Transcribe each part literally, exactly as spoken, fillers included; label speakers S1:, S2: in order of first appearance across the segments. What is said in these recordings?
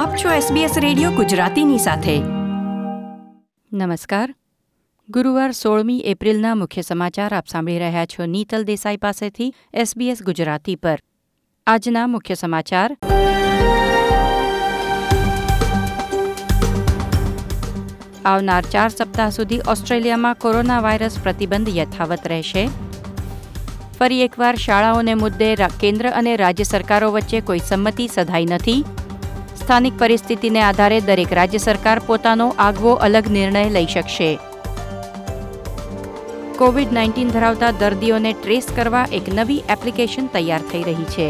S1: આપ છો SBS radio ગુજરાતીની સાથે.
S2: નમસ્કાર. ગુરુવાર સોળમી એપ્રિલના મુખ્ય સમાચાર આપ સાંભળી રહ્યા છો નીતલ દેસાઈ પાસેથી એસબીએસ ગુજરાતી પર. આજના મુખ્ય સમાચાર. આવનાર ચાર સપ્તાહ સુધી ઓસ્ટ્રેલિયામાં કોરોના વાયરસ પ્રતિબંધ યથાવત રહેશે. ફરી એકવાર શાળાઓને મુદ્દે કેન્દ્ર અને રાજ્ય સરકારો વચ્ચે કોઈ સંમતિ સધાઈ નથી. સ્થાનિક પરિસ્થિતિને આધારે દરેક રાજ્ય સરકાર પોતાનો આગવો અલગ નિર્ણય લઈ શકશે. કોવિડ નાઇન્ટીન ધરાવતા દર્દીઓને ટ્રેસ કરવા એક નવી એપ્લિકેશન તૈયાર થઈ રહી છે.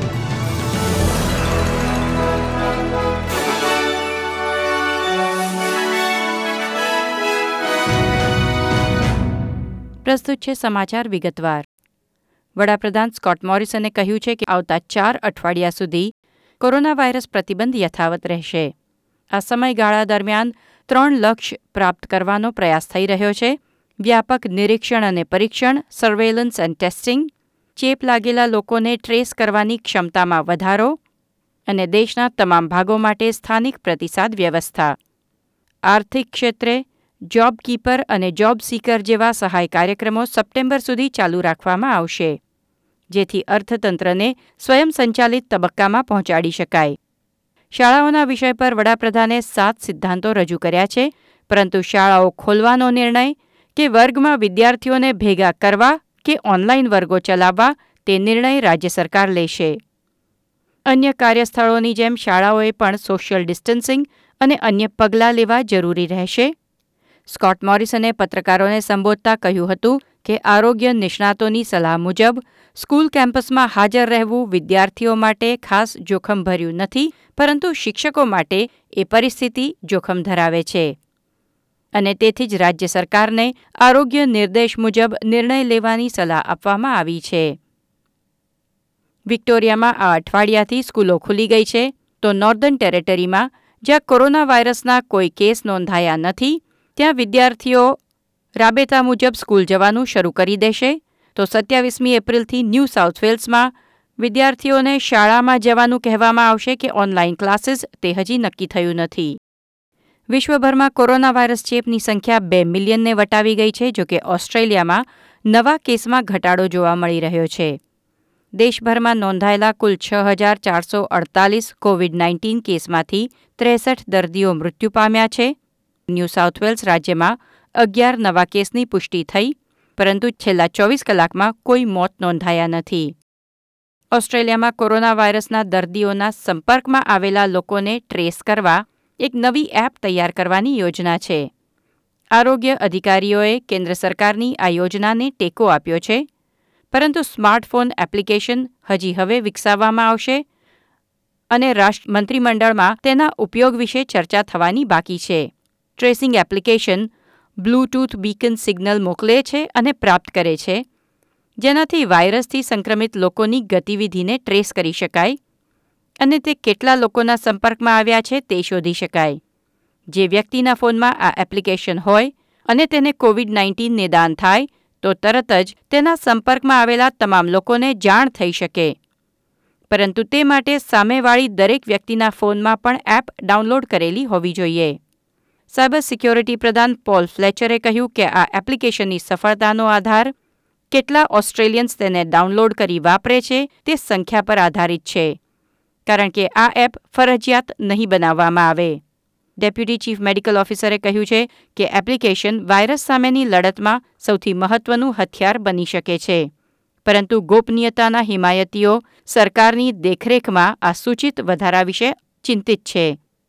S2: પ્રસ્તુત છે સમાચાર વિગતવાર. વડાપ્રધાન સ્કોટ મોરિસને કહ્યું છે કે આવતા ચાર અઠવાડિયા સુધી કોરોના વાયરસ પ્રતિબંધ યથાવત રહેશે. આ સમયગાળા દરમિયાન ત્રણ લક્ષ્ય પ્રાપ્ત કરવાનો પ્રયાસ થઈ રહ્યો છે: વ્યાપક નિરીક્ષણ અને પરીક્ષણ, સર્વેલન્સ એન્ડ ટેસ્ટિંગ, ચેપ લાગેલા લોકોને ટ્રેસ કરવાની ક્ષમતામાં વધારો અને દેશના તમામ ભાગો માટે સ્થાનિક પ્રતિસાદ વ્યવસ્થા. આર્થિક ક્ષેત્રે જોબ કીપર અને જોબ સીકર જેવા સહાય કાર્યક્રમો સપ્ટેમ્બર સુધી ચાલુ રાખવામાં આવશે, જેથી અર્થતંત્રને સ્વયં સંચાલિત તબક્કામાં પહોંચાડી શકાય. શાળાઓના વિષય પર વડાપ્રધાને સાત સિદ્ધાંતો રજૂ કર્યા છે, પરંતુ શાળાઓ ખોલવાનો નિર્ણય કે વર્ગમાં વિદ્યાર્થીઓને ભેગા કરવા કે ઓનલાઈન વર્ગો ચલાવવા તે નિર્ણય રાજ્ય સરકાર લેશે. અન્ય કાર્યસ્થળોની જેમ શાળાઓએ પણ સોશિયલ ડિસ્ટન્સિંગ અને અન્ય પગલાં લેવા જરૂરી રહેશે. સ્કોટ મોરિસને પત્રકારોને સંબોધતા કહ્યું હતું કે આરોગ્ય નિષ્ણાતોની સલાહ મુજબ સ્કૂલ કેમ્પસમાં હાજર રહેવું વિદ્યાર્થીઓ માટે ખાસ જોખમભર્યું નથી, પરંતુ શિક્ષકો માટે એ પરિસ્થિતિ જોખમ ધરાવે છે અને તેથી જ રાજ્ય સરકારને આરોગ્ય નિર્દેશ મુજબ નિર્ણય લેવાની સલાહ આપવામાં આવી છે. વિક્ટોરિયામાં આ અઠવાડિયાથી સ્કૂલો ખુલી ગઈ છે, તો નોર્ધન ટેરેટરીમાં, જ્યાં કોરોના વાયરસના કોઈ કેસ નોંધાયા નથી, ત્યાં વિદ્યાર્થીઓ રાબેતા મુજબ સ્કૂલ જવાનું શરૂ કરી દેશે. તો સત્યાવીસમી એપ્રિલથી ન્યૂ સાઉથ વેલ્સમાં વિદ્યાર્થીઓને શાળામાં જવાનું કહેવામાં આવશે કે ઓનલાઈન ક્લાસીસ તે હજી નક્કી થયું નથી. વિશ્વભરમાં કોરોના વાયરસ ચેપની સંખ્યા બે મિલિયનને વટાવી ગઈ છે, જોકે ઓસ્ટ્રેલિયામાં નવા કેસમાં ઘટાડો જોવા મળી રહ્યો છે. દેશભરમાં નોંધાયેલા કુલ છ હજાર ચારસો અડતાલીસ કોવિડ નાઇન્ટીન કેસમાંથી ત્રેસઠ દર્દીઓ મૃત્યુ પામ્યા છે. ન્યૂ સાઉથ વેલ્સ રાજ્યમાં અગિયાર નવા કેસની પુષ્ટિ થઈ, પરંતુ છેલ્લા ચોવીસ કલાકમાં કોઈ મોત નોંધાયા નથી. ઓસ્ટ્રેલિયામાં કોરોના વાયરસના દર્દીઓના સંપર્કમાં આવેલા લોકોને ટ્રેસ કરવા એક નવી એપ તૈયાર કરવાની યોજના છે. આરોગ્ય અધિકારીઓએ કેન્દ્ર સરકારની આ યોજનાને ટેકો આપ્યો છે, પરંતુ સ્માર્ટફોન એપ્લિકેશન હજી હવે વિકસાવવામાં આવશે અને રાષ્ટ્ર મંત્રીમંડળમાં તેના ઉપયોગ વિશે ચર્ચા થવાની બાકી છે. Tracing application Bluetooth beacon signal મોકલે છે અને પ્રાપ્ત કરે છે, જેનાથી વાયરસથી સંક્રમિત લોકોની ગતિવિધિને ટ્રેસ કરી શકાય અને તે કેટલા લોકોના સંપર્કમાં આવ્યા છે તે શોધી શકાય. જે વ્યક્તિના ફોનમાં આ એપ્લિકેશન હોય અને તેને કોવિડ નાઇન્ટીન નિદાન થાય, તો તરત જ તેના સંપર્કમાં આવેલા તમામ લોકોને જાણ થઈ શકે, પરંતુ તે માટે સામેવાળી દરેક વ્યક્તિના ફોનમાં પણ એપ ડાઉનલોડ કરેલી હોવી જોઈએ. સાયબર સિક્યોરિટી પ્રધાન પોલ ફ્લેચરે કહ્યું કે આ એપ્લિકેશનની સફળતાનો આધાર કેટલા ઓસ્ટ્રેલિયન્સ તેને ડાઉનલોડ કરી વાપરે છે તે સંખ્યા પર આધારિત છે, કારણ કે આ એપ ફરજિયાત નહીં બનાવવામાં આવે. ડેપ્યુટી ચીફ મેડિકલ ઓફિસરે કહ્યું છે કે એપ્લિકેશન વાયરસ સામેની લડતમાં સૌથી મહત્વનું હથિયાર બની શકે છે, પરંતુ ગોપનીયતાના હિમાયતીઓ સરકારની દેખરેખમાં આ સૂચિત વધારા વિશે ચિંતિત છે.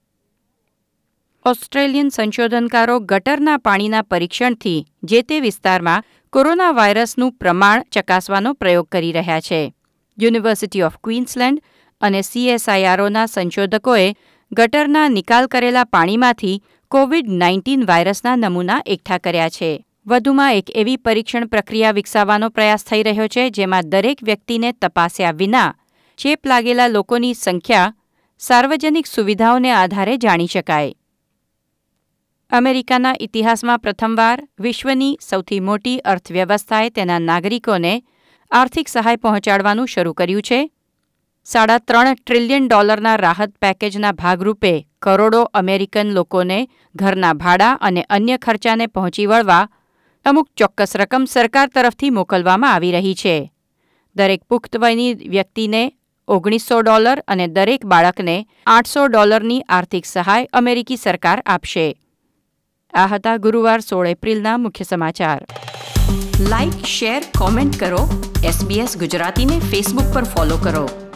S2: ઓસ્ટ્રેલિયન સંશોધનકારો ગટરના પાણીના પરીક્ષણથી જે તે વિસ્તારમાં કોરોના વાયરસનું પ્રમાણ ચકાસવાનો પ્રયોગ કરી રહ્યા છે. યુનિવર્સિટી ઓફ ક્વીન્સલેન્ડ અને સીએસઆઈઆરઓના સંશોધકોએ ગટરના નિકાલ કરેલા પાણીમાંથી કોવિડ નાઇન્ટીન વાયરસના નમૂના એકઠા કર્યા છે. વધુમાં એક એવી પરીક્ષણ પ્રક્રિયા વિકસાવવાનો પ્રયાસ થઈ રહ્યો છે, જેમાં દરેક વ્યક્તિને તપાસ્યા વિના ચેપ લાગેલા લોકોની સંખ્યા સાર્વજનિક સુવિધાઓને આધારે જાણી શકાય. અમેરિકાના ઇતિહાસમાં પ્રથમવાર વિશ્વની સૌથી મોટી અર્થવ્યવસ્થાએ તેના નાગરિકોને આર્થિક સહાય પહોંચાડવાનું શરૂ કર્યું છે. સાડા ત્રણ ટ્રિલિયન ડોલરના રાહત પેકેજના ભાગરૂપે કરોડો અમેરિકન લોકોને ઘરના ભાડા અને અન્ય ખર્ચાને પહોંચી વળવા અમુક ચોક્કસ રકમ સરકાર તરફથી મોકલવામાં આવી રહી છે. દરેક પુખ્ત વયની વ્યક્તિને ઓગણીસો ડોલર અને દરેક બાળકને આઠસો ડોલરની આર્થિક સહાય અમેરિકી સરકાર આપશે. આ હતા ગુરુવાર સોળ એપ્રિલના મુખ્ય સમાચાર.
S1: લાઇક, શેર, કોમેન્ટ કરો. એસબીએસ ગુજરાતીને ફેસબુક પર ફોલો કરો.